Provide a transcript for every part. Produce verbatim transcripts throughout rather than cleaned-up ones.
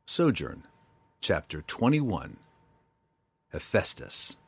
Sojourn, Chapter twenty-one. Hephaestus.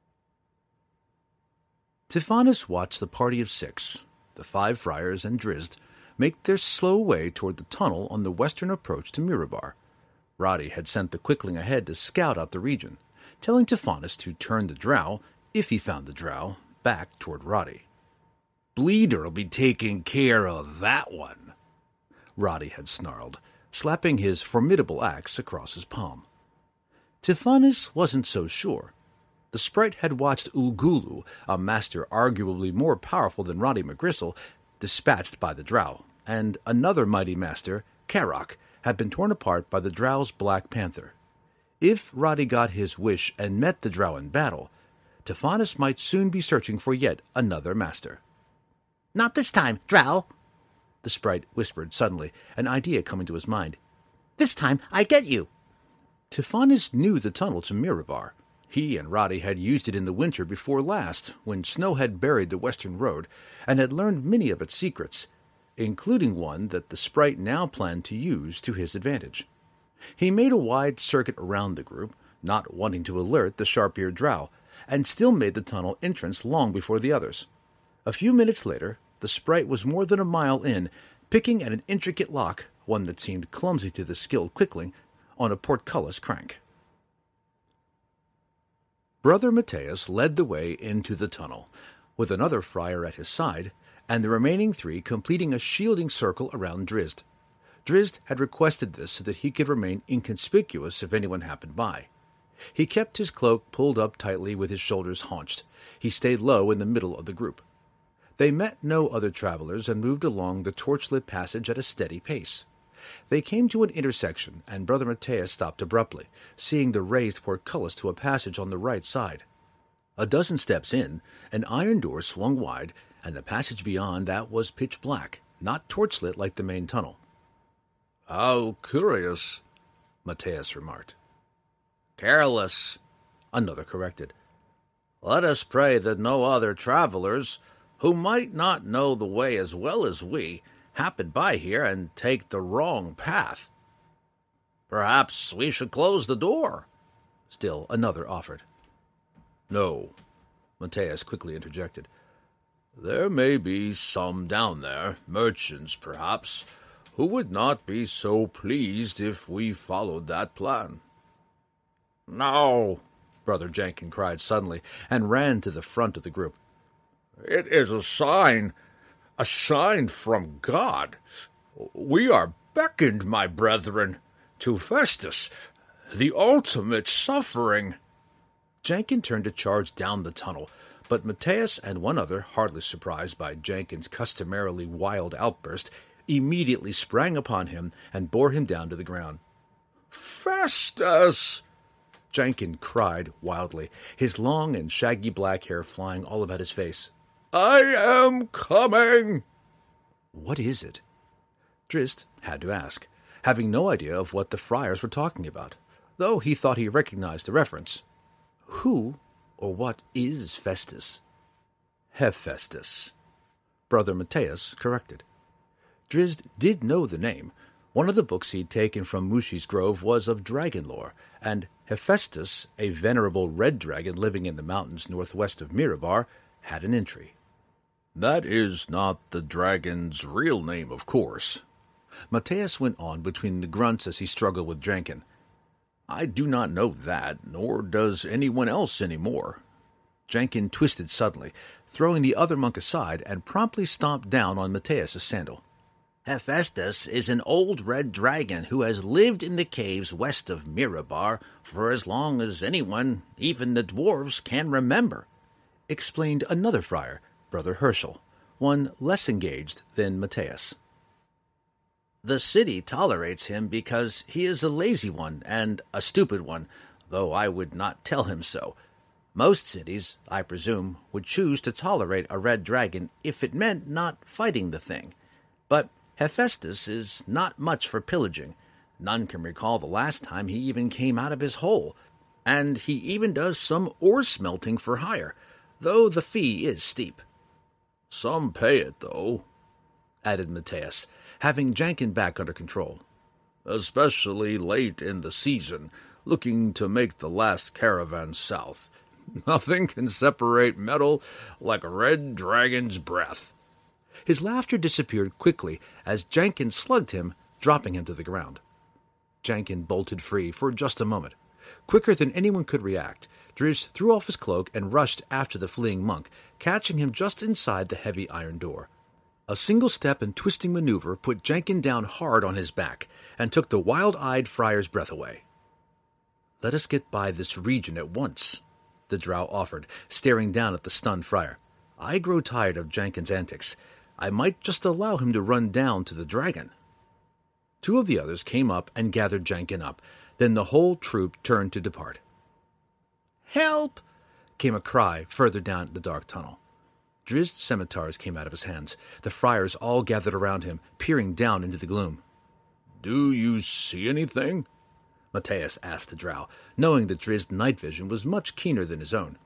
Tithonus watched the party of six, the five friars and Drizzt, make their slow way toward the tunnel on the western approach to Mirabar. Roddy had sent the Quickling ahead to scout out the region, telling Tithonus to turn the drow, if he found the drow, back toward Roddy. "Bleeder'll be taking care of that one," Roddy had snarled, slapping his formidable axe across his palm. Tithonus wasn't so sure. The sprite had watched Ulgulu, a master arguably more powerful than Roddy McGristle, dispatched by the drow, and another mighty master, Karok, had been torn apart by the drow's Black Panther. If Roddy got his wish and met the drow in battle, Tithonus might soon be searching for yet another master. "Not this time, drow," the sprite whispered suddenly, an idea coming to his mind. "This time I get you." Tithonus knew the tunnel to Mirabar. He and Roddy had used it in the winter before last, when snow had buried the western road, and had learned many of its secrets, including one that the sprite now planned to use to his advantage. He made a wide circuit around the group, not wanting to alert the sharp-eared drow, and still made the tunnel entrance long before the others. A few minutes later, the sprite was more than a mile in, picking at an intricate lock, one that seemed clumsy to the skilled Quickling, on a portcullis crank. Brother Matthias led the way into the tunnel, with another friar at his side, and the remaining three completing a shielding circle around Drizzt. Drizzt had requested this so that he could remain inconspicuous if anyone happened by. He kept his cloak pulled up tightly with his shoulders haunched. He stayed low in the middle of the group. They met no other travelers and moved along the torchlit passage at a steady pace. They came to an intersection, and Brother Matthias stopped abruptly, seeing the raised portcullis to a passage on the right side. A dozen steps in, an iron door swung wide, and the passage beyond that was pitch black, not torchlit like the main tunnel. "How curious," Matthias remarked. "Careless," another corrected. "Let us pray that no other travelers, who might not know the way as well as we, happen by here and take the wrong path. Perhaps we should close the door," still another offered. "No," Matthias quickly interjected. "There may be some down there, merchants perhaps, who would not be so pleased if we followed that plan." "No!" Brother Jenkin cried suddenly, and ran to the front of the group. "It is a sign, a sign from God. We are beckoned, my brethren, to Festus, the ultimate suffering." Jenkin turned to charge down the tunnel, but Matthias and one other, hardly surprised by Jenkin's customarily wild outburst, immediately sprang upon him and bore him down to the ground. "Festus!" Jenkin cried wildly, his long and shaggy black hair flying all about his face. "I am coming!" "What is it?" Drizzt had to ask, having no idea of what the friars were talking about, though he thought he recognized the reference. Who or what is Festus? Hephaestus, Brother Matthias corrected. Drizzt did know the name. One of the books he'd taken from Mushi's Grove was of dragon lore, and Hephaestus, a venerable red dragon living in the mountains northwest of Mirabar, had an entry. "That is not the dragon's real name, of course," Matthias went on between the grunts as he struggled with Jenkin. "I do not know that, nor does anyone else any more." Jenkin twisted suddenly, throwing the other monk aside, and promptly stomped down on Matthias' sandal. "Hephaestus is an old red dragon who has lived in the caves west of Mirabar for as long as anyone, even the dwarves, can remember," explained another friar, Brother Herschel, one less engaged than Matthias. "The city tolerates him because he is a lazy one and a stupid one, though I would not tell him so. Most cities, I presume, would choose to tolerate a red dragon if it meant not fighting the thing. But Hephaestus is not much for pillaging. None can recall the last time he even came out of his hole, and he even does some ore smelting for hire, though the fee is steep." "Some pay it, though," added Matthias, having Jenkin back under control. especially late in the season, looking to make the last caravan south. Nothing can separate metal like a red dragon's breath." His laughter disappeared quickly as Janken slugged him, dropping him to the ground. Janken bolted free for just a moment. Quicker than anyone could react, Drizzt threw off his cloak and rushed after the fleeing monk, catching him just inside the heavy iron door. A single step and twisting maneuver put Janken down hard on his back and took the wild-eyed friar's breath away. "Let us get by this region at once," the drow offered, staring down at the stunned friar. "I grow tired of Janken's antics. I might just allow him to run down to the dragon." Two of the others came up and gathered Janken up. Then the whole troop turned to depart. "Help!" came a cry further down the dark tunnel. Drizzt's scimitars came out of his hands. The friars all gathered around him, peering down into the gloom. "Do you see anything?" Matthias asked the drow, knowing that Drizzt's night vision was much keener than his own.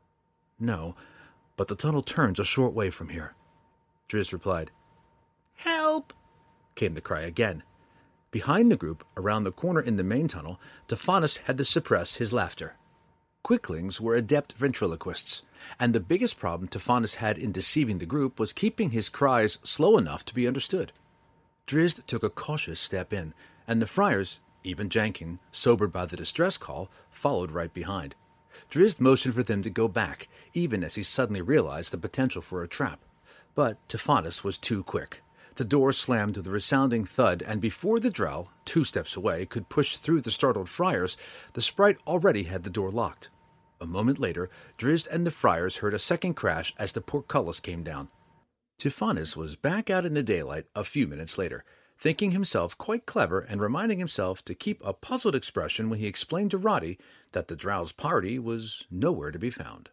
"No, but the tunnel turns a short way from here," Drizzt replied. "Help!" came the cry again. Behind the group, around the corner in the main tunnel, Tophanis had to suppress his laughter. Quicklings were adept ventriloquists, and the biggest problem Tophanis had in deceiving the group was keeping his cries slow enough to be understood. Drizzt took a cautious step in, and the friars, even Janken, sobered by the distress call, followed right behind. Drizzt motioned for them to go back, even as he suddenly realized the potential for a trap. But Tophanis was too quick. The door slammed with a resounding thud, and before the drow, two steps away, could push through the startled friars, the sprite already had the door locked. A moment later, Drizzt and the friars heard a second crash as the portcullis came down. Tophanis was back out in the daylight a few minutes later, thinking himself quite clever and reminding himself to keep a puzzled expression when he explained to Roddy that the drow's party was nowhere to be found.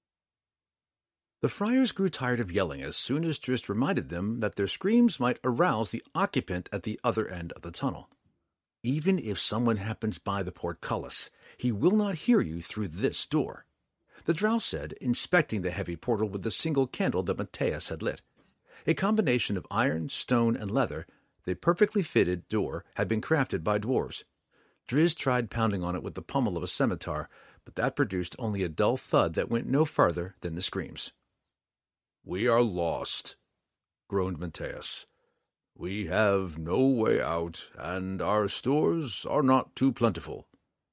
The friars grew tired of yelling as soon as Drizzt reminded them that their screams might arouse the occupant at the other end of the tunnel. "Even if someone happens by the portcullis, he will not hear you through this door," the drow said, inspecting the heavy portal with the single candle that Matthias had lit. A combination of iron, stone, and leather, the perfectly fitted door had been crafted by dwarves. Drizzt tried pounding on it with the pommel of a scimitar, but that produced only a dull thud that went no farther than the screams. "We are lost," groaned Matthias. "We have no way out, and our stores are not too plentiful."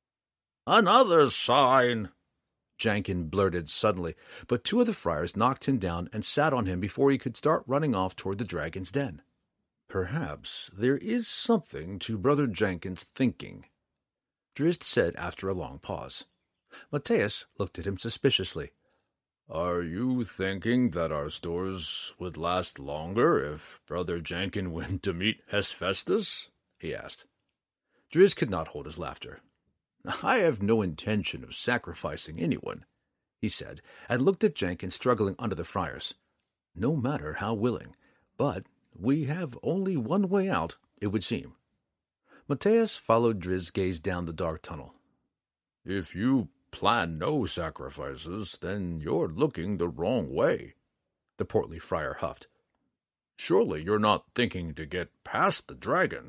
"Another sign!" Janken blurted suddenly, but two of the friars knocked him down and sat on him before he could start running off toward the dragon's den. "Perhaps there is something to Brother Janken's thinking," Drizzt said after a long pause. Matthias looked at him suspiciously. "Are you thinking that our stores would last longer if Brother Janken went to meet Hephaestus?" he asked. Drizzt could not hold his laughter. "I have no intention of sacrificing anyone," he said, and looked at Janken struggling under the friars. "No matter how willing, but we have only one way out, it would seem." Matthias followed Drizzt's gaze down the dark tunnel. "If you plan no sacrifices, then you're looking the wrong way," the portly friar huffed. "Surely you're not thinking to get past the dragon?"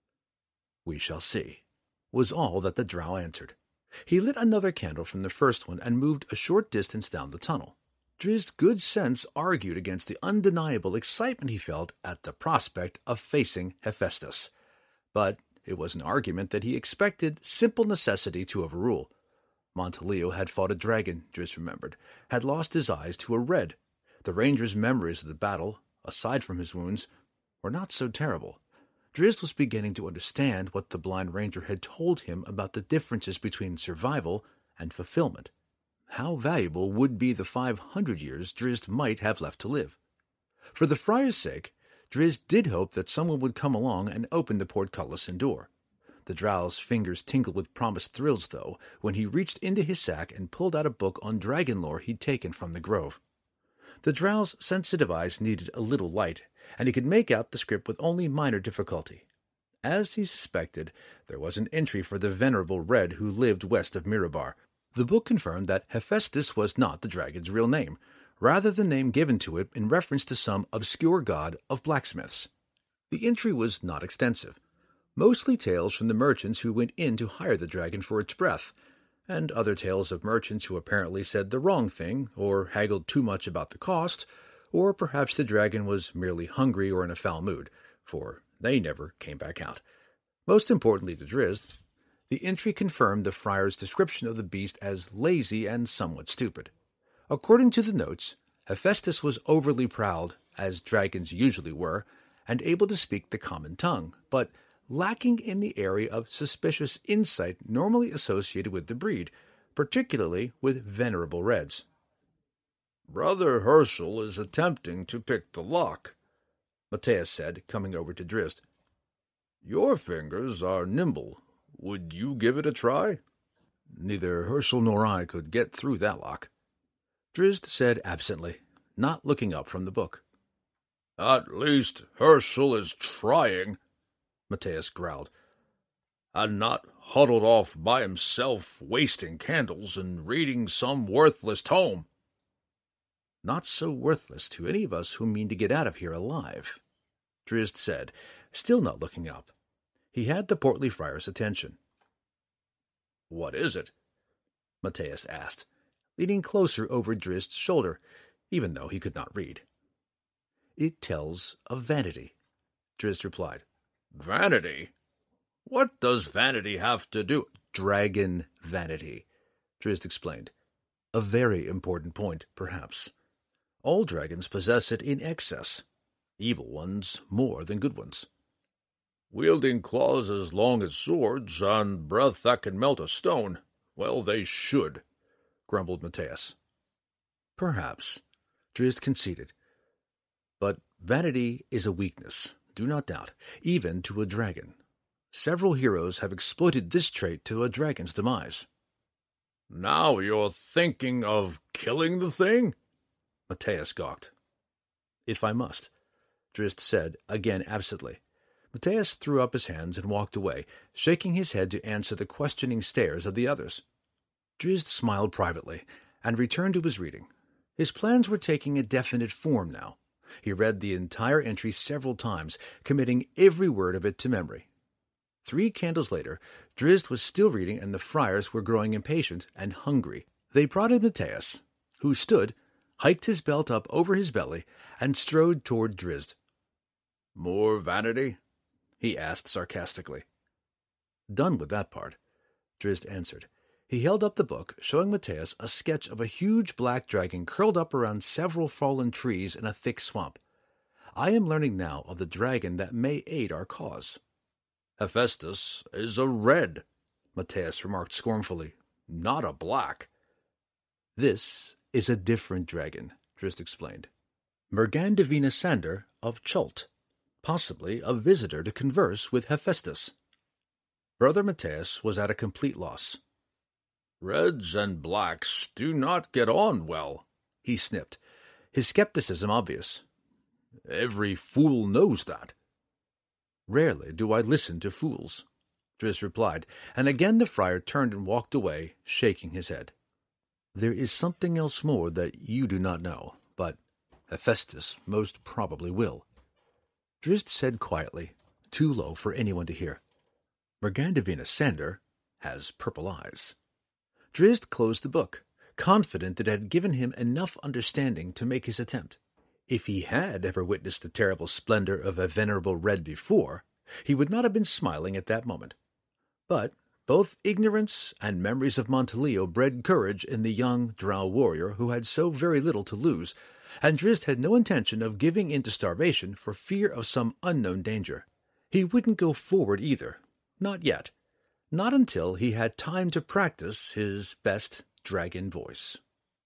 "We shall see," was all that the drow answered. He lit another candle from the first one and moved a short distance down the tunnel. Drizzt's good sense argued against the undeniable excitement he felt at the prospect of facing Hephaestus. But it was an argument that he expected simple necessity to overrule. Montaleo had fought a dragon, Drizzt remembered, had lost his eyes to a red. The ranger's memories of the battle, aside from his wounds, were not so terrible. Drizzt was beginning to understand what the blind ranger had told him about the differences between survival and fulfillment. How valuable would be the five hundred years Drizzt might have left to live? For the friar's sake, Drizzt did hope that someone would come along and open the portcullis and door. The drow's fingers tingled with promised thrills, though, when he reached into his sack and pulled out a book on dragon lore he'd taken from the grove. The drow's sensitive eyes needed a little light, and he could make out the script with only minor difficulty. As he suspected, there was an entry for the venerable Red who lived west of Mirabar. The book confirmed that Hephaestus was not the dragon's real name, rather the name given to it in reference to some obscure god of blacksmiths. The entry was not extensive. mostly tales from the merchants who went in to hire the dragon for its breath, and other tales of merchants who apparently said the wrong thing, or haggled too much about the cost, or perhaps the dragon was merely hungry or in a foul mood, for they never came back out. Most importantly to Drizzt, the entry confirmed the friar's description of the beast as lazy and somewhat stupid. According to the notes, Hephaestus was overly proud, as dragons usually were, and able to speak the common tongue, but lacking in the area of suspicious insight normally associated with the breed, particularly with venerable reds. "Brother Herschel is attempting to pick the lock," Matthias said, coming over to Drizzt. "Your fingers are nimble. Would you give it a try?" Neither Herschel nor I could get through that lock, Drizzt said absently, not looking up from the book. "At least Herschel is trying," Matthias growled, "and not huddled off by himself, wasting candles and reading some worthless tome." "Not so worthless to any of us who mean to get out of here alive," Drizzt said, still not looking up. He had the portly friar's attention. "What is it?" Matthias asked, leaning closer over Drizzt's shoulder, even though he could not read. "It tells of vanity," Drizzt replied. "Vanity? What does vanity have to do—" "Dragon vanity," Drizzt explained. "A very important point, perhaps. All dragons possess it in excess, evil ones more than good ones." "Wielding claws as long as swords, and breath that can melt a stone. Well, they should," grumbled Matthias. "Perhaps," Drizzt conceded. "But vanity is a weakness, do not doubt, even to a dragon. Several heroes have exploited this trait to a dragon's demise." "Now you're thinking of killing the thing?" Matthias gawked. "If I must," Drizzt said, again absently. Matthias threw up his hands and walked away, shaking his head to answer the questioning stares of the others. Drizzt smiled privately and returned to his reading. His plans were taking a definite form now. He read the entire entry several times, committing every word of it to memory. Three candles later, Drizzt was still reading, and the friars were growing impatient and hungry. They brought in Matthias, who stood, hiked his belt up over his belly, and strode toward Drizzt. "More vanity?" he asked sarcastically. "Done with that part," Drizzt answered. He held up the book, showing Matthias a sketch of a huge black dragon curled up around several fallen trees in a thick swamp. "I am learning now of the dragon that may aid our cause." "Hephaestus is a red," Matthias remarked scornfully, "not a black." "This is a different dragon," Drizzt explained. "Mergandavina Sander of Chult, possibly a visitor to converse with Hephaestus." Brother Matthias was at a complete loss. "Reds and blacks do not get on well," he snipped, his skepticism obvious. "Every fool knows that." "Rarely do I listen to fools," Drizzt replied, and again the friar turned and walked away, shaking his head. "There is something else more that you do not know, but Hephaestus most probably will," Drizzt said quietly, too low for anyone to hear. "Mergandavina Sander has purple eyes." Drizzt closed the book, confident that it had given him enough understanding to make his attempt. If he had ever witnessed the terrible splendor of a venerable red before, he would not have been smiling at that moment. But both ignorance and memories of Montaleo bred courage in the young drow warrior who had so very little to lose, and Drizzt had no intention of giving in to starvation for fear of some unknown danger. He wouldn't go forward either, not yet, not until he had time to practice his best dragon voice.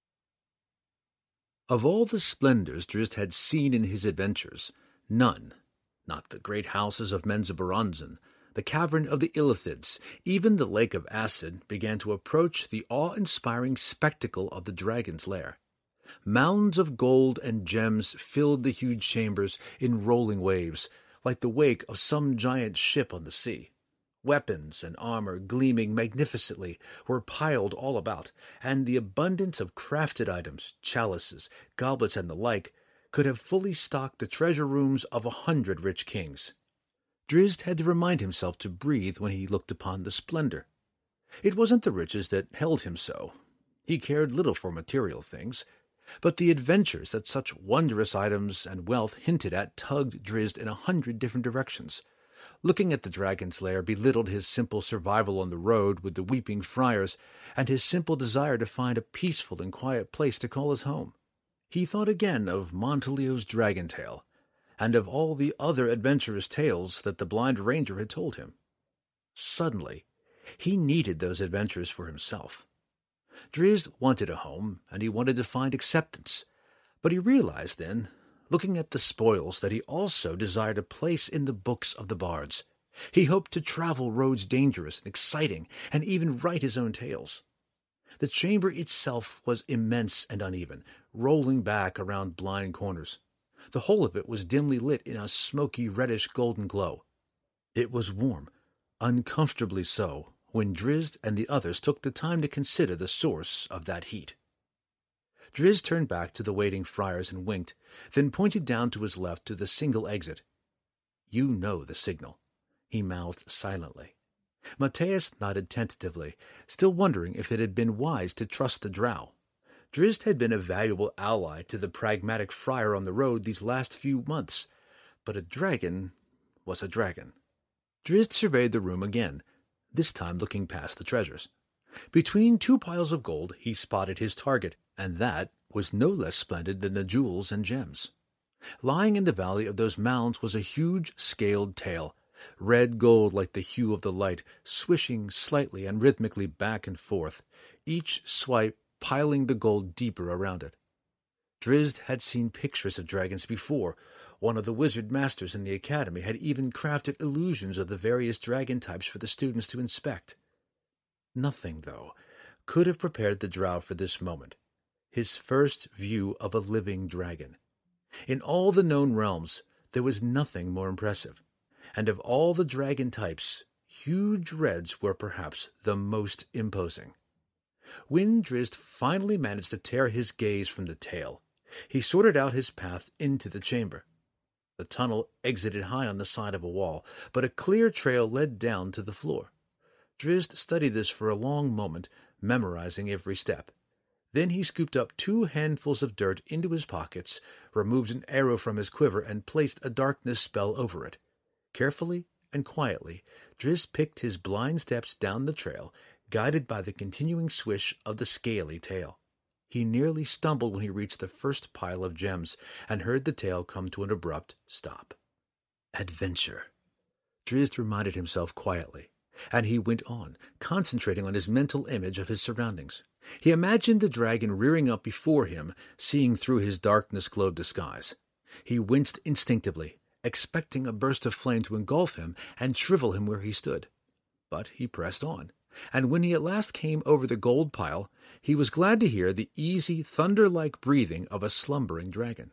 Of all the splendors Drizzt had seen in his adventures, none, not the great houses of Menzoberranzan, the cavern of the Illithids, even the lake of acid, began to approach the awe-inspiring spectacle of the dragon's lair. Mounds of gold and gems filled the huge chambers in rolling waves, like the wake of some giant ship on the sea. Weapons and armor gleaming magnificently were piled all about, and the abundance of crafted items, chalices, goblets, and the like, could have fully stocked the treasure rooms of a hundred rich kings. Drizzt had to remind himself to breathe when he looked upon the splendor. It wasn't the riches that held him so. He cared little for material things, but the adventures that such wondrous items and wealth hinted at tugged Drizzt in a hundred different directions. Looking at the dragon's lair belittled his simple survival on the road with the weeping friars, and his simple desire to find a peaceful and quiet place to call his home. He thought again of Montelieu's dragon tale, and of all the other adventurous tales that the blind ranger had told him. Suddenly, he needed those adventures for himself. Drizzt wanted a home, and he wanted to find acceptance, but he realized then, looking at the spoils, that he also desired a place in the books of the bards. He hoped to travel roads dangerous and exciting, and even write his own tales. The chamber itself was immense and uneven, rolling back around blind corners. The whole of it was dimly lit in a smoky reddish-golden glow. It was warm, uncomfortably so, when Drizzt and the others took the time to consider the source of that heat. Drizzt turned back to the waiting friars and winked, then pointed down to his left to the single exit. "You know the signal," he mouthed silently. Matthias nodded tentatively, still wondering if it had been wise to trust the drow. Drizzt had been a valuable ally to the pragmatic friar on the road these last few months, but a dragon was a dragon. Drizzt surveyed the room again, this time looking past the treasures. Between two piles of gold he spotted his target, and that was no less splendid than the jewels and gems. Lying in the valley of those mounds was a huge scaled tail, red gold like the hue of the light, swishing slightly and rhythmically back and forth, each swipe piling the gold deeper around it. Drizzt had seen pictures of dragons before. One of the wizard masters in the academy had even crafted illusions of the various dragon types for the students to inspect. Nothing, though, could have prepared the drow for this moment, his first view of a living dragon. In all the known realms, there was nothing more impressive, and of all the dragon types, huge reds were perhaps the most imposing. When Drizzt finally managed to tear his gaze from the tail, he sorted out his path into the chamber. The tunnel exited high on the side of a wall, but a clear trail led down to the floor. Drizzt studied this for a long moment, memorizing every step. Then he scooped up two handfuls of dirt into his pockets, removed an arrow from his quiver, and placed a darkness spell over it. Carefully and quietly, Drizzt picked his blind steps down the trail, guided by the continuing swish of the scaly tail. He nearly stumbled when he reached the first pile of gems and heard the tail come to an abrupt stop. Adventure, Drizzt reminded himself quietly, and he went on, concentrating on his mental image of his surroundings. He imagined the dragon rearing up before him, seeing through his darkness-glowed disguise. He winced instinctively, expecting a burst of flame to engulf him and shrivel him where he stood. But he pressed on, and when he at last came over the gold pile, he was glad to hear the easy, thunder-like breathing of a slumbering dragon.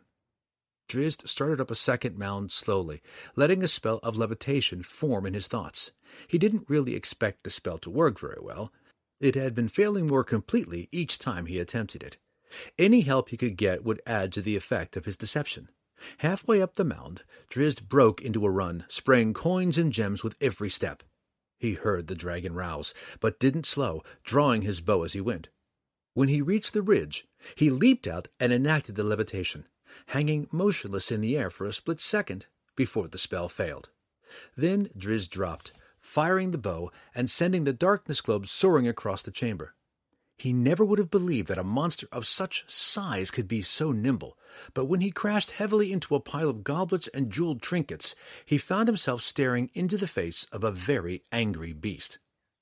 Drizzt started up a second mound slowly, letting a spell of levitation form in his thoughts. He didn't really expect the spell to work very well. It had been failing more completely each time he attempted it. Any help he could get would add to the effect of his deception. Halfway up the mound, Drizzt broke into a run, spraying coins and gems with every step. He heard the dragon rouse, but didn't slow, drawing his bow as he went. When he reached the ridge, he leaped out and enacted the levitation, hanging motionless in the air for a split second before the spell failed. Then Drizzt dropped, firing the bow and sending the darkness globe soaring across the chamber. He never would have believed that a monster of such size could be so nimble, but when he crashed heavily into a pile of goblets and jeweled trinkets, he found himself staring into the face of a very angry beast.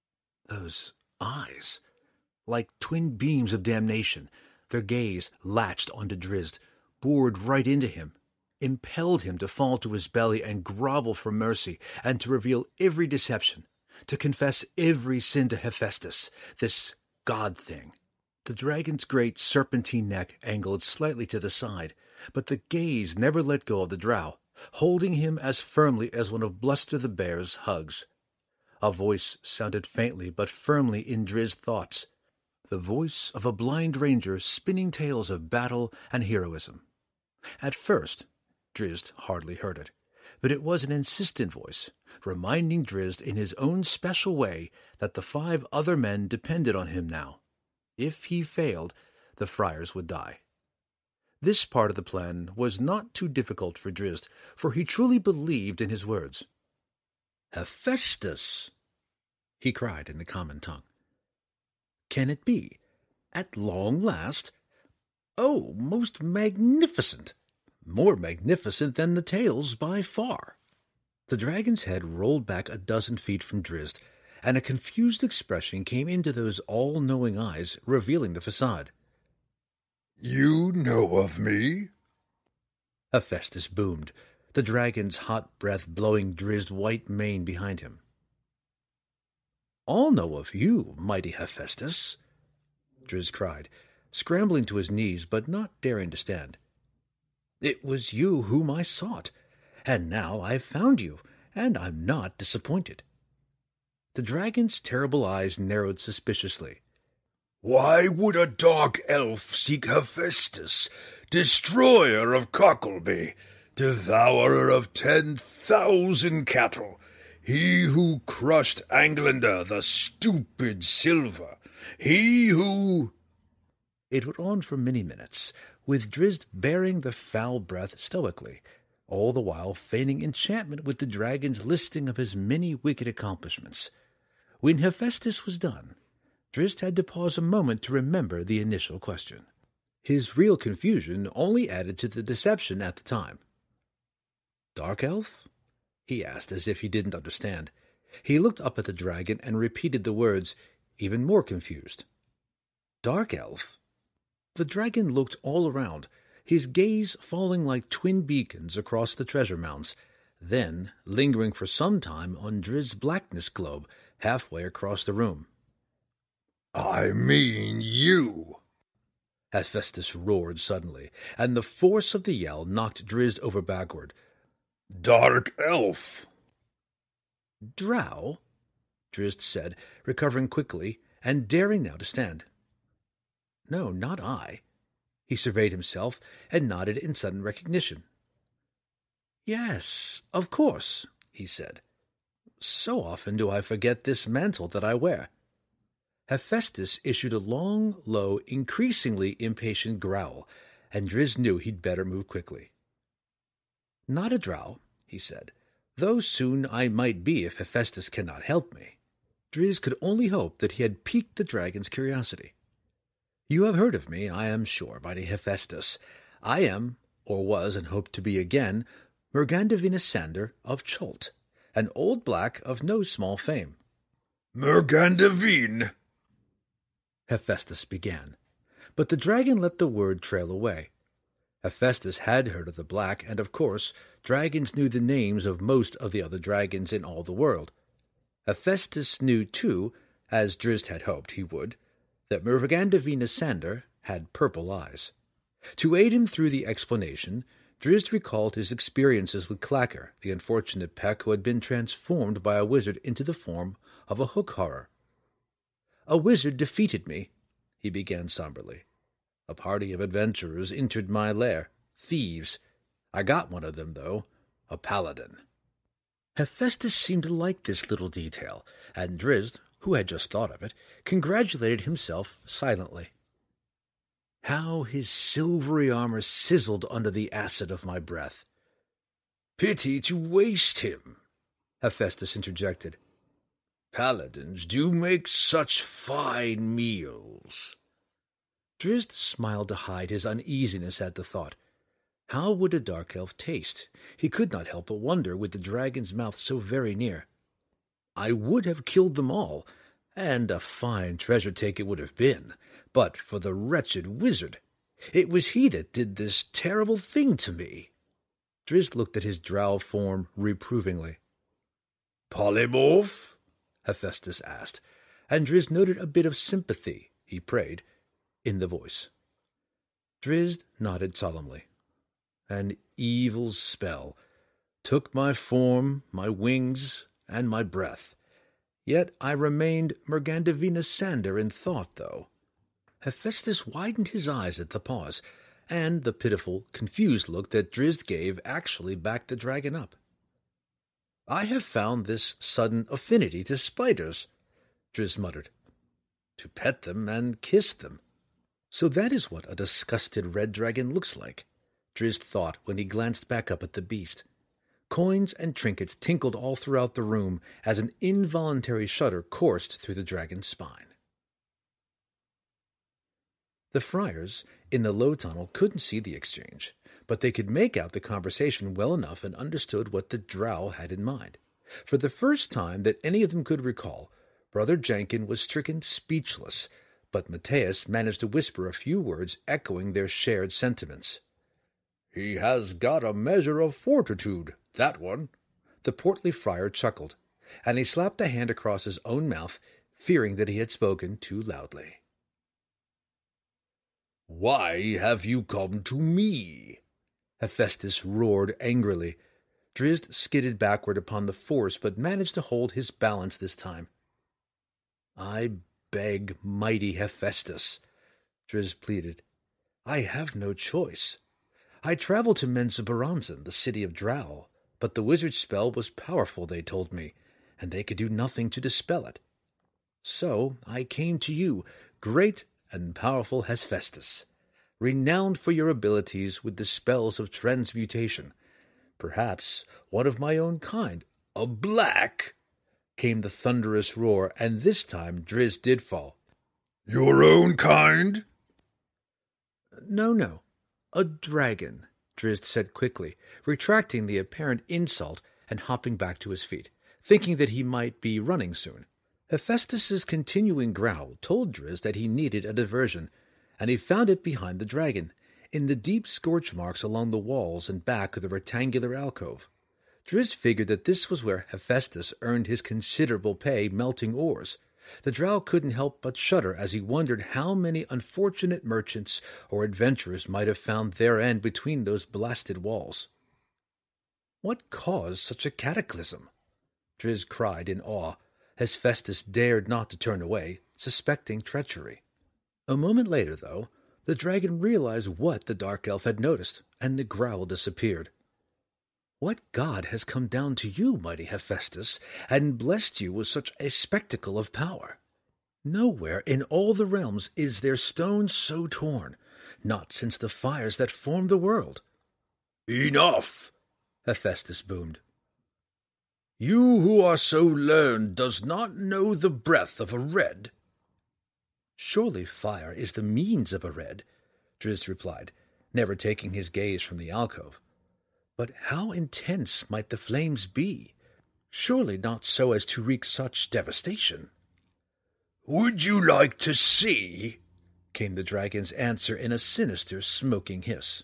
Those eyes, like twin beams of damnation, their gaze latched onto Drizzt, bored right into him, impelled him to fall to his belly and grovel for mercy, and to reveal every deception, to confess every sin to Hephaestus, this god thing. The dragon's great serpentine neck angled slightly to the side, but the gaze never let go of the drow, holding him as firmly as one of Bluster the Bear's hugs. A voice sounded faintly but firmly in Drizzt's thoughts, the voice of a blind ranger spinning tales of battle and heroism. At first, Drizzt hardly heard it, but it was an insistent voice, reminding Drizzt in his own special way that the five other men depended on him now. If he failed, the friars would die. This part of the plan was not too difficult for Drizzt, for he truly believed in his words. "Hephaestus!" he cried in the common tongue. "Can it be? At long last? Oh, most magnificent! More magnificent than the tales by far." The dragon's head rolled back a dozen feet from Drizzt, and a confused expression came into those all-knowing eyes, revealing the facade. "You know of me?" Hephaestus boomed, the dragon's hot breath blowing Drizzt's white mane behind him. "All know of you, mighty Hephaestus," Drizzt cried, scrambling to his knees but not daring to stand. "It was you whom I sought, and now I've found you, and I'm not disappointed." The dragon's terrible eyes narrowed suspiciously. "Why would a dark elf seek Hephaestus, destroyer of Cockleby, devourer of ten thousand cattle, he who crushed Anglander the stupid Silver, he who—" It went on for many minutes, with Drizzt bearing the foul breath stoically, all the while feigning enchantment with the dragon's listing of his many wicked accomplishments. When Hephaestus was done, Drizzt had to pause a moment to remember the initial question. His real confusion only added to the deception at the time. "Dark elf?" he asked, as if he didn't understand. He looked up at the dragon and repeated the words, even more confused. "Dark elf?" The dragon looked all around, his gaze falling like twin beacons across the treasure mounds, then lingering for some time on Drizzt's blackness globe halfway across the room. "I mean you!" Hephaestus roared suddenly, and the force of the yell knocked Drizzt over backward. "Dark elf!" "Drow?" Drizzt said, recovering quickly and daring now to stand. "No, not I." He surveyed himself and nodded in sudden recognition. "Yes, of course," he said. "So often do I forget this mantle that I wear." Hephaestus issued a long, low, increasingly impatient growl, and Drizzt knew he'd better move quickly. "Not a drow," he said, "though soon I might be if Hephaestus cannot help me." Drizzt could only hope that he had piqued the dragon's curiosity. "You have heard of me, I am sure, mighty Hephaestus. I am, or was and hope to be again, Mergandavina Sander of Chult, an old black of no small fame." "Mergandavine!" Hephaestus began, but the dragon let the word trail away. Hephaestus had heard of the black, and of course dragons knew the names of most of the other dragons in all the world. Hephaestus knew, too, as Drizzt had hoped he would, that Mergandavina Sander had purple eyes. To aid him through the explanation, Drizzt recalled his experiences with Clacker, the unfortunate peck who had been transformed by a wizard into the form of a hook horror. "A wizard defeated me," he began somberly. "A party of adventurers entered my lair, thieves. I got one of them, though, a paladin." Hephaestus seemed to like this little detail, and Drizzt, who had just thought of it, congratulated himself silently. How his silvery armor sizzled under the acid of my breath. "Pity to waste him," Hephaestus interjected. "Paladins do make such fine meals." Drizzt smiled to hide his uneasiness at the thought. How would a dark elf taste? He could not help but wonder with the dragon's mouth so very near. "I would have killed them all, and a fine treasure take it would have been, but for the wretched wizard. It was he that did this terrible thing to me." Drizzt looked at his drow form reprovingly. "Polymorph?" Hephaestus asked, and Drizzt noted a bit of sympathy, he prayed, in the voice. Drizzt nodded solemnly. "An evil spell took my form, my wings, and my breath. Yet I remained Mergandavina Sander in thought, though." Hephaestus widened his eyes at the pause, and the pitiful, confused look that Drizzt gave actually backed the dragon up. I have found this sudden affinity to spiders, Drizzt muttered. To pet them and kiss them. So that is what a disgusted red dragon looks like, Drizzt thought when he glanced back up at the beast. Coins and trinkets tinkled all throughout the room as an involuntary shudder coursed through the dragon's spine. The friars in the low tunnel couldn't see the exchange, but they could make out the conversation well enough and understood what the drow had in mind. For the first time that any of them could recall, Brother Jenkin was stricken speechless, but Matthias managed to whisper a few words echoing their shared sentiments. "He has got a measure of fortitude, that one." The portly friar chuckled, and he slapped a hand across his own mouth, fearing that he had spoken too loudly. "Why have you come to me?" Hephaestus roared angrily. Drizzt skidded backward upon the force, but managed to hold his balance this time. "I beg, mighty Hephaestus," Drizzt pleaded. "I have no choice. I traveled to Menzoberranzan, the city of Drow, but the wizard's spell was powerful, they told me, and they could do nothing to dispel it. So I came to you, great and powerful Hephaestus, renowned for your abilities with the spells of transmutation. Perhaps one of my own kind." "A black?" came the thunderous roar, and this time Drizzt did fall. "Your own kind?" No, no, a dragon, Drizzt said quickly, retracting the apparent insult and hopping back to his feet, thinking that he might be running soon. Hephaestus's continuing growl told Drizzt that he needed a diversion, and he found it behind the dragon, in the deep scorch marks along the walls and back of the rectangular alcove. Drizzt figured that this was where Hephaestus earned his considerable pay melting ores. The drow couldn't help but shudder as he wondered how many unfortunate merchants or adventurers might have found their end between those blasted walls. What caused such a cataclysm? Drizzt cried in awe, as Hephaestus dared not to turn away, suspecting treachery. A moment later, though, the dragon realized what the dark elf had noticed, and the growl disappeared. "What god has come down to you, mighty Hephaestus, and blessed you with such a spectacle of power? Nowhere in all the realms is there stone so torn, not since the fires that formed the world." "Enough!" Hephaestus boomed. "You who are so learned does not know the breath of a red." "Surely fire is the means of a red," Drizzt replied, never taking his gaze from the alcove. "But how intense might the flames be? Surely not so as to wreak such devastation." "Would you like to see?" came the dragon's answer in a sinister, smoking hiss.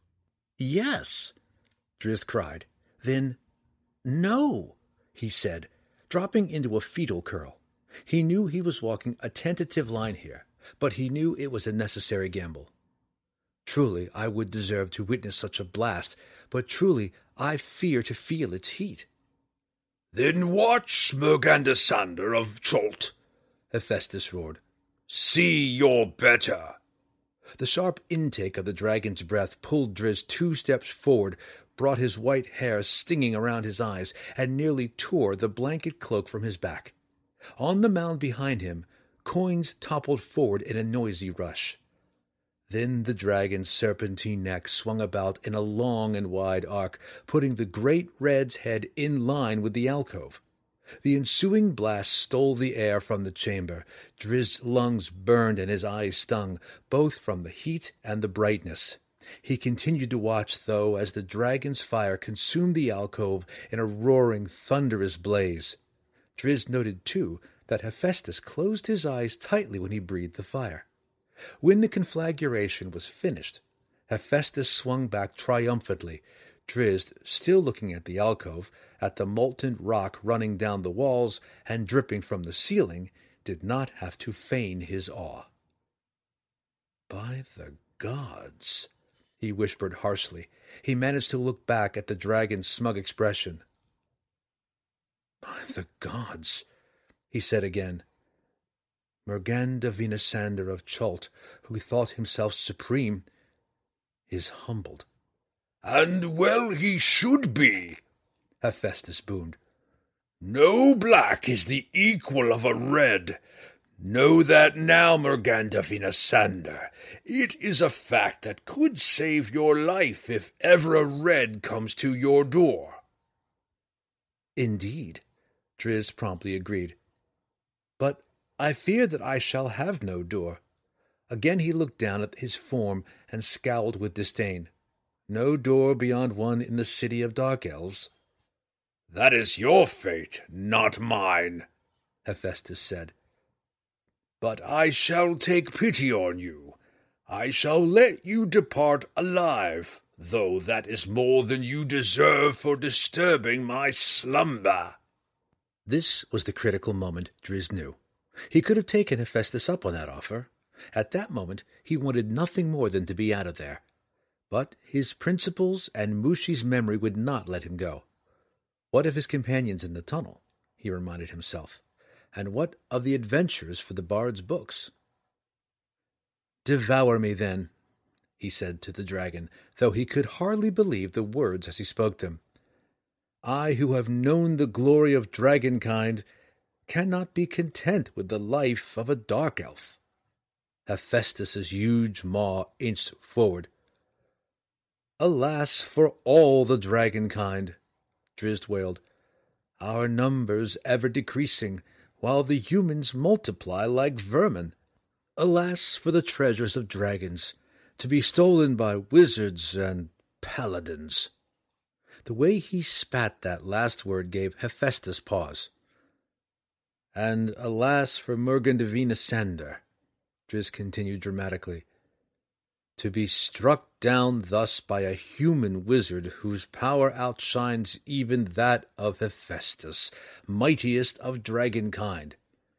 "Yes," Drizzt cried. Then, "No," he said, dropping into a fetal curl. He knew he was walking a tentative line here, but he knew it was a necessary gamble. "Truly, I would deserve to witness such a blast, but truly I fear to feel its heat." "Then watch, Mergandasander of Cholt," Hephaestus roared. "See you're better." The sharp intake of the dragon's breath pulled Drizzt two steps forward, brought his white hair stinging around his eyes, and nearly tore the blanket cloak from his back. On the mound behind him, coins toppled forward in a noisy rush. Then the dragon's serpentine neck swung about in a long and wide arc, putting the great red's head in line with the alcove. The ensuing blast stole the air from the chamber. Drizzt's lungs burned and his eyes stung, both from the heat and the brightness. He continued to watch, though, as the dragon's fire consumed the alcove in a roaring, thunderous blaze. Drizzt noted, too, that Hephaestus closed his eyes tightly when he breathed the fire. When the conflagration was finished, Hephaestus swung back triumphantly. Drizzt, still looking at the alcove, at the molten rock running down the walls and dripping from the ceiling, did not have to feign his awe. "By the gods," he whispered harshly. He managed to look back at the dragon's smug expression. "By the gods," he said again. Mergandavinasander of Cholt, who thought himself supreme, is humbled. "And well he should be," Hephaestus boomed. No black is the equal of a red. Know that now, Mergandavina Sander. It is a fact that could save your life if ever a red comes to your door. Indeed, Drizzt promptly agreed. But I fear that I shall have no door. Again he looked down at his form and scowled with disdain. No door beyond one in the city of dark elves. That is your fate, not mine, Hephaestus said. But I shall take pity on you. I shall let you depart alive, though that is more than you deserve for disturbing my slumber. This was the critical moment, Drizzt knew. He could have taken Hephaestus up on that offer. At that moment he wanted nothing more than to be out of there. But his principles and Mushi's memory would not let him go. What of his companions in the tunnel? He reminded himself. And what of the adventures for the bard's books? "Devour me, then," he said to the dragon, though he could hardly believe the words as he spoke them. "I, who have known the glory of dragonkind, cannot be content with the life of a dark elf." Hephaestus's huge maw inched forward. "Alas for all the dragonkind," Drizzt wailed. "Our numbers ever decreasing, while the humans multiply like vermin. Alas for the treasures of dragons, to be stolen by wizards and paladins." The way he spat that last word gave Hephaestus pause. "And alas for Mergandavina Sander," Drizzt continued dramatically. "To be struck down thus by a human wizard whose power outshines even that of Hephaestus, mightiest of dragonkind."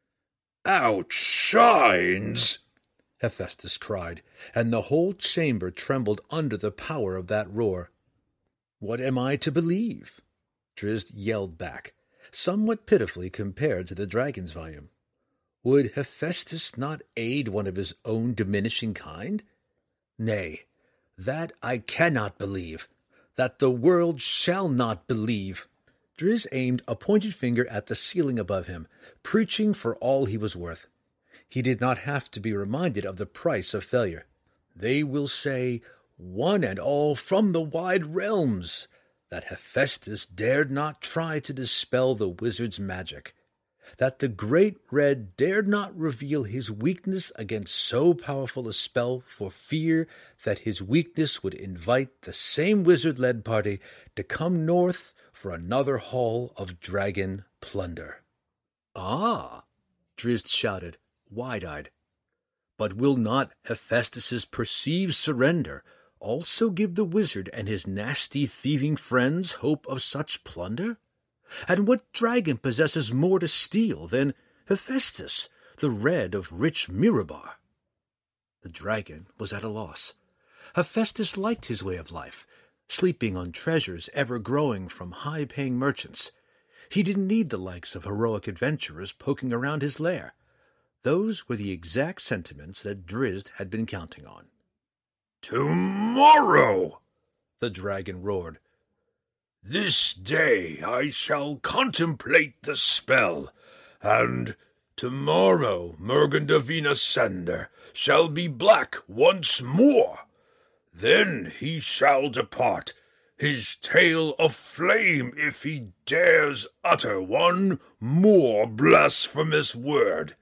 "Outshines!" Hephaestus cried, and the whole chamber trembled under the power of that roar. "What am I to believe?" Drizzt yelled back, somewhat pitifully compared to the dragon's volume. Would Hephaestus not aid one of his own diminishing kind? Nay, that I cannot believe, that the world shall not believe. Drizzt aimed a pointed finger at the ceiling above him, preaching for all he was worth. He did not have to be reminded of the price of failure. They will say, one and all from the wide realms, that Hephaestus dared not try to dispel the wizard's magic, that the great red dared not reveal his weakness against so powerful a spell for fear that his weakness would invite the same wizard-led party to come north for another haul of dragon plunder. "Ah!" Drizzt shouted, wide-eyed. "But will not Hephaestus's perceived surrender also give the wizard and his nasty thieving friends hope of such plunder? And what dragon possesses more to steal than Hephaestus, the red of rich Mirabar?" The dragon was at a loss. Hephaestus liked his way of life, sleeping on treasures ever growing from high-paying merchants. He didn't need the likes of heroic adventurers poking around his lair. Those were the exact sentiments that Drizzt had been counting on. "Tomorrow," the dragon roared. "This day I shall contemplate the spell, and tomorrow Mergandavina Sander shall be black once more. Then he shall depart, his tail of flame if he dares utter one more blasphemous word.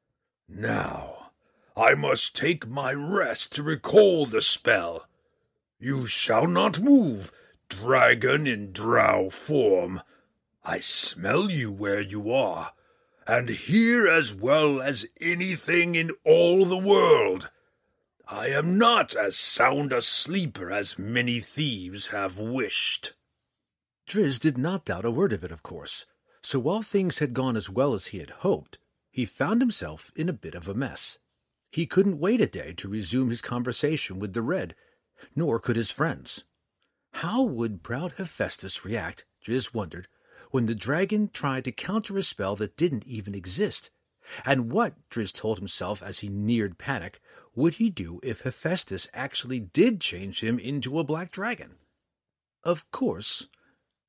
Now I must take my rest to recall the spell. You shall not move, dragon in drow form. I smell you where you are, and hear as well as anything in all the world. I am not as sound a sleeper as many thieves have wished." Drizzt did not doubt a word of it, of course. So while things had gone as well as he had hoped, he found himself in a bit of a mess. He couldn't wait a day to resume his conversation with the Red, nor could his friends. How would proud Hephaestus react, Drizzt wondered, when the dragon tried to counter a spell that didn't even exist? And what, Drizzt told himself as he neared panic, would he do if Hephaestus actually did change him into a black dragon? Of course, the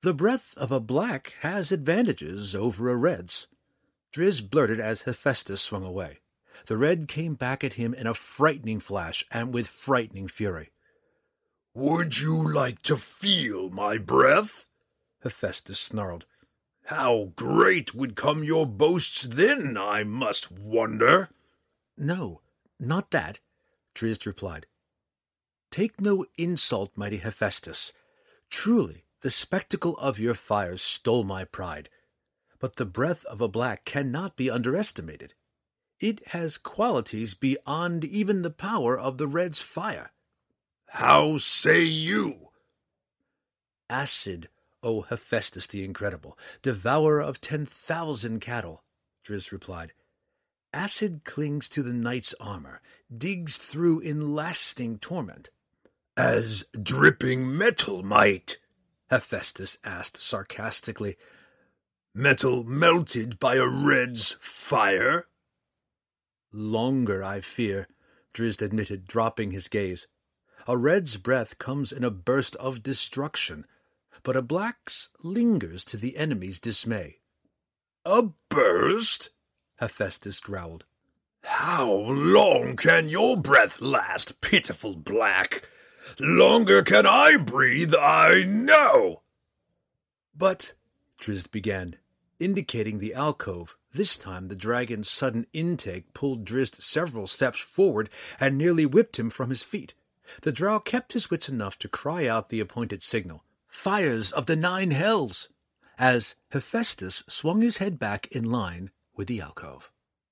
The breath of a black has advantages over a red's, Drizzt blurted as Hephaestus swung away. The red came back at him in a frightening flash and with frightening fury. "Would you like to feel my breath?" Hephaestus snarled. "How great would come your boasts then, I must wonder." "No, not that," Drizzt replied. "Take no insult, mighty Hephaestus. Truly, the spectacle of your fires stole my pride. But the breath of a black cannot be underestimated. It has qualities beyond even the power of the red's fire." "How say you?" "Acid, O Hephaestus the Incredible, devourer of ten thousand cattle," Drizzt replied. "Acid clings to the knight's armor, digs through in lasting torment." "As dripping metal might?" Hephaestus asked sarcastically. "Metal melted by a red's fire?" "Longer, I fear," Drizzt admitted, dropping his gaze. "A red's breath comes in a burst of destruction, but a black's lingers to the enemy's dismay." "A burst?" Hephaestus growled. "How long can your breath last, pitiful black? Longer can I breathe, I know." "But," Drizzt began, indicating the alcove. This time the dragon's sudden intake pulled Drizzt several steps forward and nearly whipped him from his feet. The drow kept his wits enough to cry out the appointed signal, "Fires of the Nine Hells!" as Hephaestus swung his head back in line with the alcove.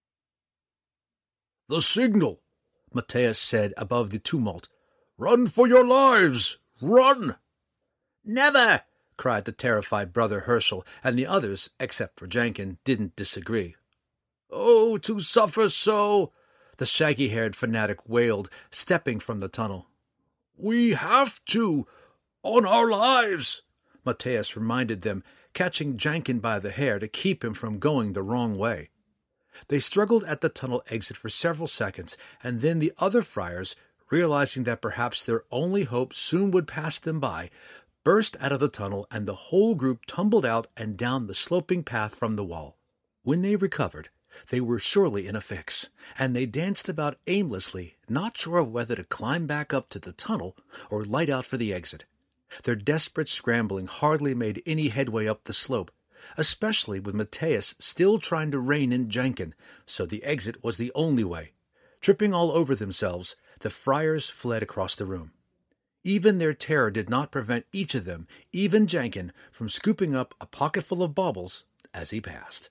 "The signal," Matthias said above the tumult. "Run for your lives! Run!" "Never!" cried the terrified brother Herschel, and the others, except for Jankin, didn't disagree. "Oh, to suffer so!" the shaggy-haired fanatic wailed, stepping from the tunnel. "We have to, on our lives," Matthias reminded them, catching Jankin by the hair to keep him from going the wrong way. They struggled at the tunnel exit for several seconds, and then the other friars, realizing that perhaps their only hope soon would pass them by, burst out of the tunnel, and the whole group tumbled out and down the sloping path from the wall. When they recovered, they were surely in a fix, and they danced about aimlessly, not sure of whether to climb back up to the tunnel or light out for the exit. Their desperate scrambling hardly made any headway up the slope, especially with Matthias still trying to rein in Jankin, so the exit was the only way. Tripping all over themselves, the friars fled across the room. Even their terror did not prevent each of them, even Jankin, from scooping up a pocketful of baubles as he passed.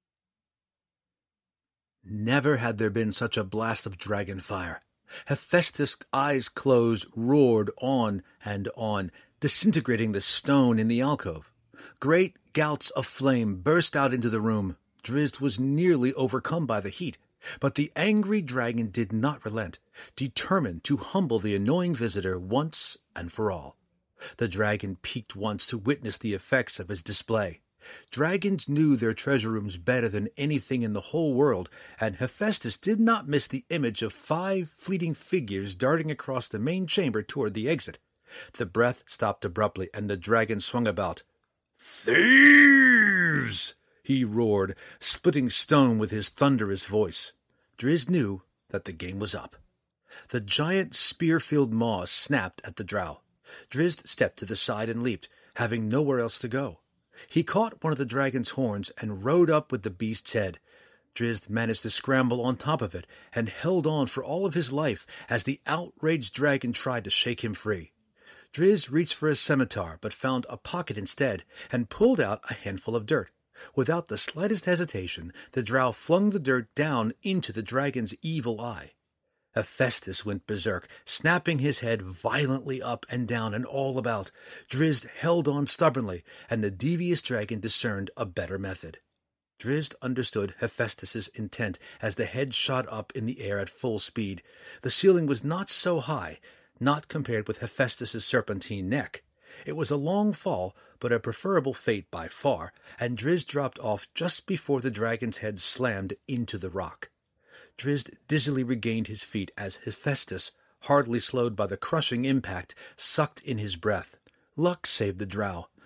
Never had there been such a blast of dragon fire. Hephaestus' eyes closed, roared on and on, disintegrating the stone in the alcove. Great gouts of flame burst out into the room. Drizzt was nearly overcome by the heat, but the angry dragon did not relent, determined to humble the annoying visitor once and for all. The dragon peeked once to witness the effects of his display. Dragons knew their treasure rooms better than anything in the whole world, and Hephaestus did not miss the image of five fleeting figures darting across the main chamber toward the exit. The breath stopped abruptly, and the dragon swung about. "Thieves!" he roared, splitting stone with his thunderous voice. Drizzt knew that the game was up. The giant spear-filled maws snapped at the drow. Drizzt stepped to the side and leaped, having nowhere else to go. He caught one of the dragon's horns and rode up with the beast's head. Drizzt managed to scramble on top of it and held on for all of his life as the outraged dragon tried to shake him free. Drizzt reached for his scimitar, but found a pocket instead and pulled out a handful of dirt. Without the slightest hesitation, the drow flung the dirt down into the dragon's evil eye. Hephaestus went berserk, snapping his head violently up and down and all about. Drizzt held on stubbornly, and the devious dragon discerned a better method. Drizzt understood Hephaestus's intent as the head shot up in the air at full speed. The ceiling was not so high, not compared with Hephaestus's serpentine neck. It was a long fall, but a preferable fate by far, and Drizzt dropped off just before the dragon's head slammed into the rock. Drizzt dizzily regained his feet as Hephaestus, hardly slowed by the crushing impact, sucked in his breath. Luck saved the drow.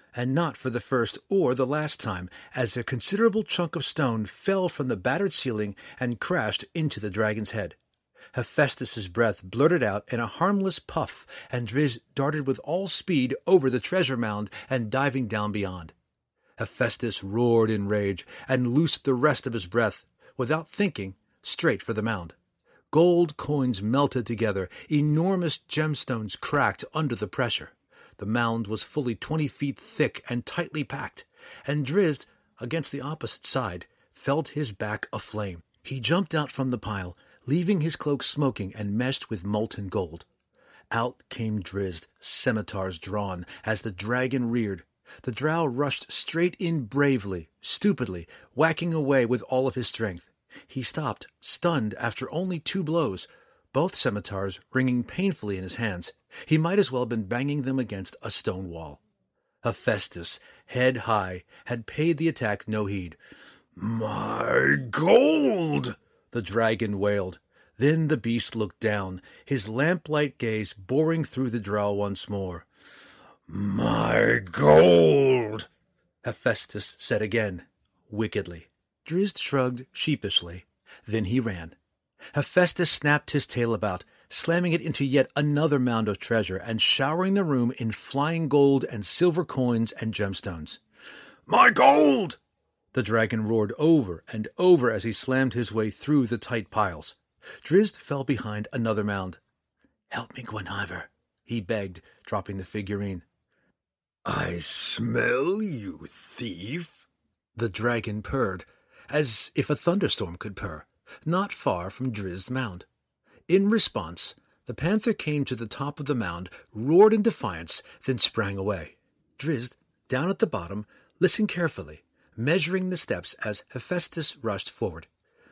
and not for the first or the last time, as a considerable chunk of stone fell from the battered ceiling and crashed into the dragon's head. Hephaestus's breath blurted out in a harmless puff, and Drizzt darted with all speed over the treasure mound and diving down beyond. Hephaestus roared in rage and loosed the rest of his breath, without thinking, straight for the mound. Gold coins melted together, enormous gemstones cracked under the pressure. The mound was fully twenty feet thick and tightly packed, and Drizzt, against the opposite side, felt his back aflame. He jumped out from the pile, leaving his cloak smoking and meshed with molten gold. Out came Drizzt, scimitars drawn, as the dragon reared. The drow rushed straight in bravely, stupidly, whacking away with all of his strength. He stopped, stunned after only two blows, both scimitars ringing painfully in his hands. He might as well have been banging them against a stone wall. Hephaestus, head high, had paid the attack no heed. "My gold!" the dragon wailed. Then the beast looked down, his lamplight gaze boring through the drow once more. "My gold!" Hephaestus said again, wickedly. Drizzt shrugged sheepishly. Then he ran. Hephaestus snapped his tail about, slamming it into yet another mound of treasure and showering the room in flying gold and silver coins and gemstones. "My gold!" The dragon roared over and over as he slammed his way through the tight piles. Drizzt fell behind another mound. "Help me, Gwenhwyvar," he begged, dropping the figurine. "I smell you, thief," the dragon purred, as if a thunderstorm could purr, not far from Drizzt's mound. In response, the panther came to the top of the mound, roared in defiance, then sprang away. Drizzt, down at the bottom, listened carefully, measuring the steps as Hephaestus rushed forward.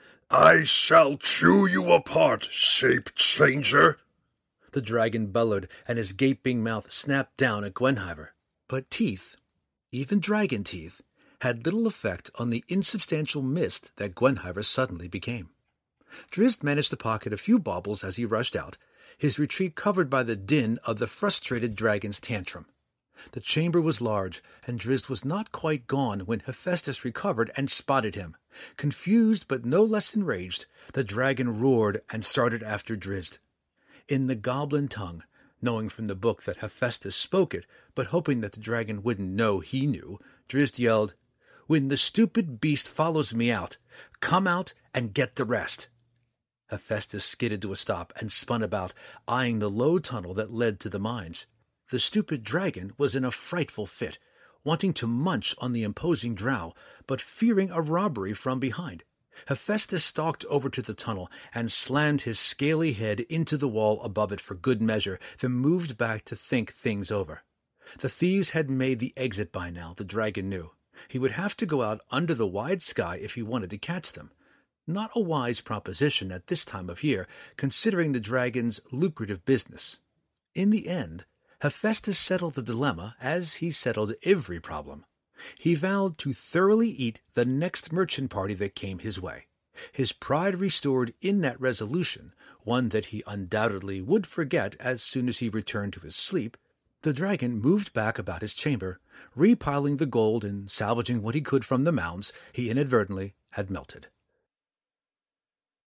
"I shall chew you apart, shape-changer," the dragon bellowed, and his gaping mouth snapped down at Gwenhwyvar. But teeth, even dragon teeth, had little effect on the insubstantial mist that Gwenhwyvar suddenly became. Drizzt managed to pocket a few baubles as he rushed out, his retreat covered by the din of the frustrated dragon's tantrum. The chamber was large, and Drizzt was not quite gone when Hephaestus recovered and spotted him. Confused but no less enraged, the dragon roared and started after Drizzt. In the goblin tongue, knowing from the book that Hephaestus spoke it, but hoping that the dragon wouldn't know he knew, Drizzt yelled, "When the stupid beast follows me out, come out and get the rest." Hephaestus skidded to a stop and spun about, eyeing the low tunnel that led to the mines. The stupid dragon was in a frightful fit, wanting to munch on the imposing drow, but fearing a robbery from behind. Hephaestus stalked over to the tunnel and slammed his scaly head into the wall above it for good measure, then moved back to think things over. The thieves had made the exit by now, the dragon knew. He would have to go out under the wide sky if he wanted to catch them. Not a wise proposition at this time of year, considering the dragon's lucrative business. In the end, Hephaestus settled the dilemma as he settled every problem. He vowed to thoroughly eat the next merchant party that came his way. His pride restored in that resolution, one that he undoubtedly would forget as soon as he returned to his sleep, the dragon moved back about his chamber, repiling the gold and salvaging what he could from the mounds he inadvertently had melted.